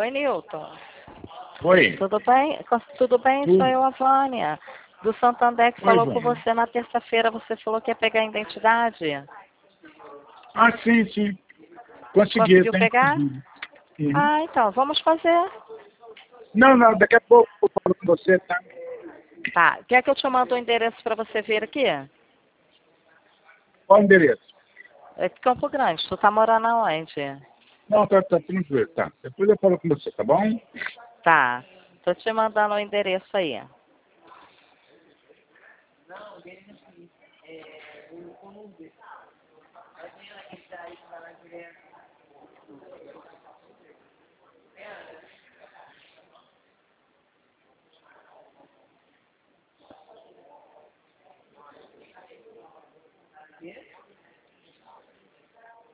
Oi, Nilton. Oi. Tudo bem? Tudo bem? Sou eu, a Vânia, do Santander, que Oi, falou com Vânia. você na terça-feira. Você falou que ia pegar a identidade. Ah, sim, sim. Consegui, Conseguiu tem pegar? conseguido. Uhum. Ah, então, vamos fazer. Não, não, daqui a pouco eu falo com você, tá? Tá. Quer que eu te mando o endereço para você ver aqui? Qual o endereço? É de Campo Grande. Tu tá morando aonde? Não, tá tranquilo, tá. Depois eu falo com você, tá bom? Tá. Tô te mandando o endereço aí.